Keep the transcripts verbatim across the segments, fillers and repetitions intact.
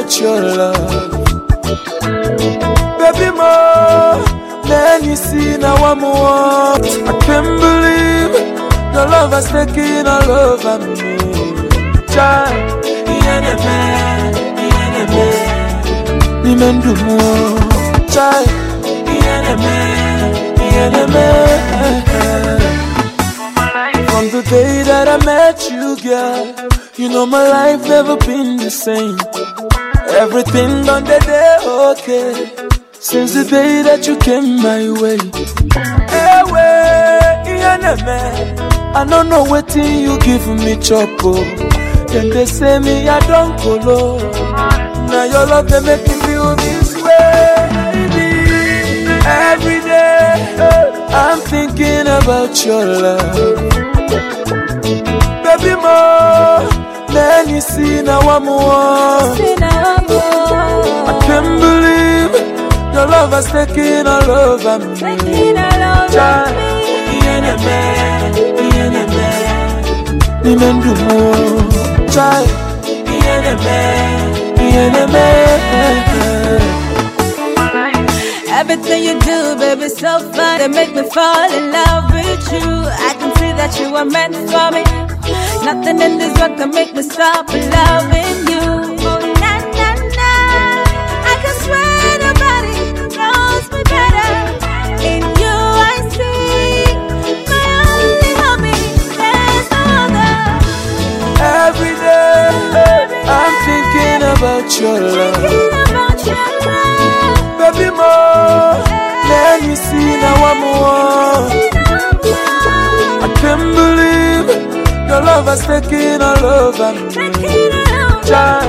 about your love. Baby more, then you see now I'm more. I can't believe your love has taken all over me. Child, me men do more. Child, from the day that I met you, girl, you know my life never been the same. Everything done the day okay, since the day that you came my way. Hey, way, I don't know what thing you give me trouble. Then they say me I don't go low. Now your love they make me feel this way, baby. Every day I'm thinking about your love. Baby more, then you see now I'm one. I can't believe your love has taken all over me. Child, me men do more. Child, everything you do, baby, so fun. They make me fall in love with you. I can see that you are meant for me. Nothing in this world can make me stop loving you. Oh, na na na, I can swear nobody knows me better. In you I see my only hobby. There's no other. Every day I'm thinking about your love. Thinking about your love. Baby more, let me see now I'm one. I can't believe your love has taken all over me. Child,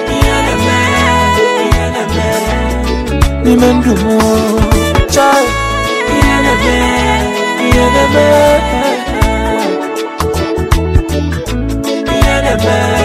me men do more. Child, me